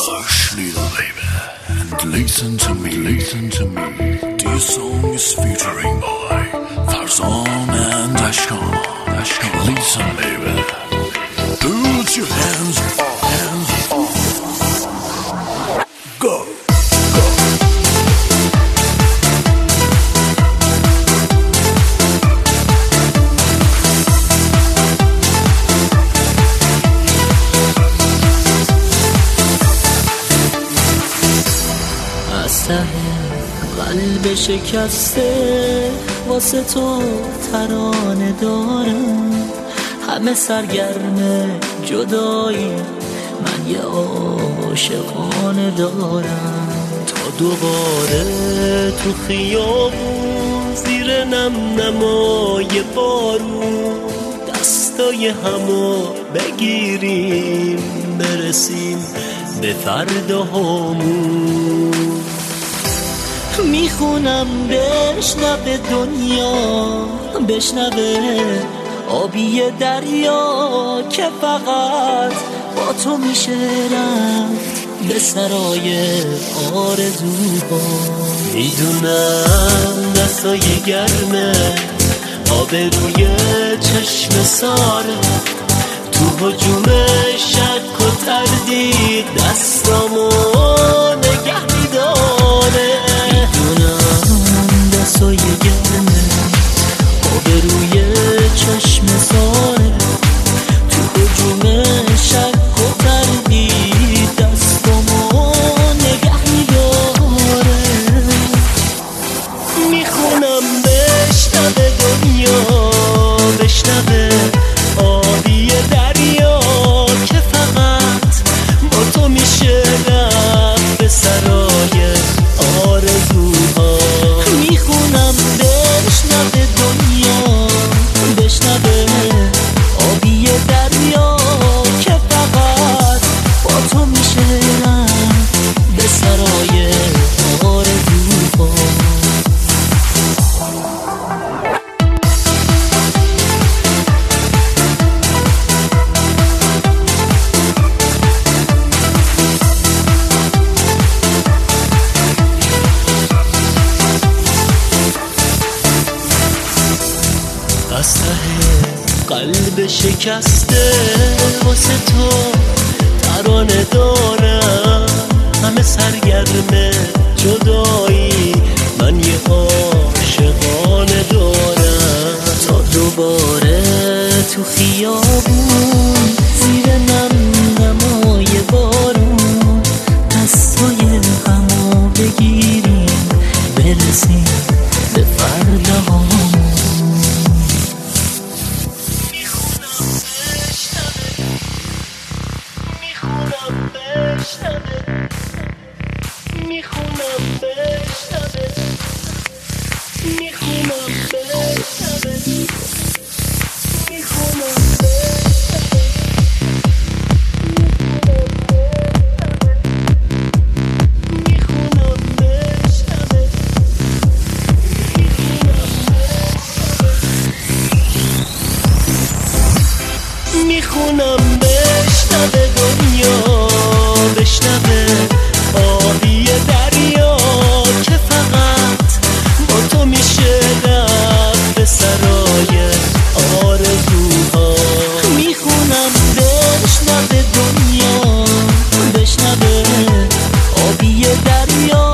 Hush, little baby, and listen to me, listen to me. This song is featuring by Farzan and Ashkan. Listen, baby. Put your hands up, hands up. Go. قلب شکسته واسه تو ترانه دارم، همه سرگرم جدایی، من یه عاشقانه دارم. تا دوباره تو خیابون زیر نم نمای بارون دستای همو بگیریم برسیم به فرداهامون. میخونم بشنوه دنیا، بشنوه آبی دریا که فقط با تو میشه رفت به سرای آرزوها. میدونم دستای گرمه آب روی چشم ساره، تو هجوم شک و تردید دستامو نگه میداره. دستای گرمه آب روی چشم ساره، تو هجوم شک و تردید دستامو نگه میداره. میخونم بشنوه دنیا، بشنوه آبی دریا که فقط با تو میشه رفت به سرای آرزوها. میخونم بشنوه دنیا، بشنوه آبی دریا که فقط با تو میشه رفت به سرای آرزوها. قلب شکسته واسه تو ترانه دارم، همه سرگرم جدایی، من یه عاشقانه دارم. تا دوباره تو خیابون زیر نم نمای بارون دستای همو بگیریم برسیم به فرداهامون. میخونم بشنوه دنیا، بشنوه آبی دریا که فقط با تو میشه رفت به سرای آرزوها. میخونم بشنوه دنیا، بشنوه آبی دریا